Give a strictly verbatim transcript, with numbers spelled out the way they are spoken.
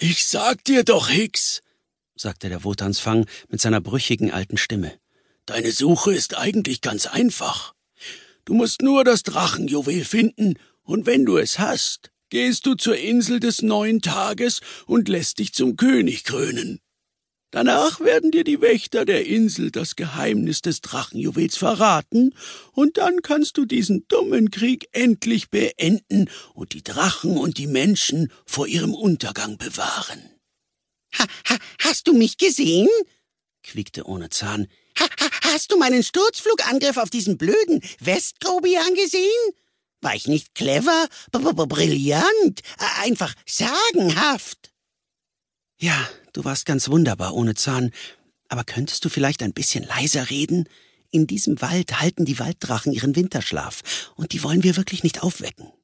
»Ich sag dir doch, Hicks«, sagte der Wotansfang mit seiner brüchigen alten Stimme, »deine Suche ist eigentlich ganz einfach. Du musst nur das Drachenjuwel finden, und wenn du es hast, gehst du zur Insel des neuen Tages und lässt dich zum König krönen. Danach werden dir die Wächter der Insel das Geheimnis des Drachenjuwels verraten, und dann kannst du diesen dummen Krieg endlich beenden und die Drachen und die Menschen vor ihrem Untergang bewahren.« Ha, ha, hast du mich gesehen? quiekte Ohnezahn. Ha, ha, hast du meinen Sturzflugangriff auf diesen blöden Westgrobian gesehen? War ich nicht clever? B -b -b Brillant? Einfach sagenhaft. Ja, du warst ganz wunderbar, Ohnezahn. Aber könntest du vielleicht ein bisschen leiser reden? In diesem Wald halten die Walddrachen ihren Winterschlaf, und die wollen wir wirklich nicht aufwecken.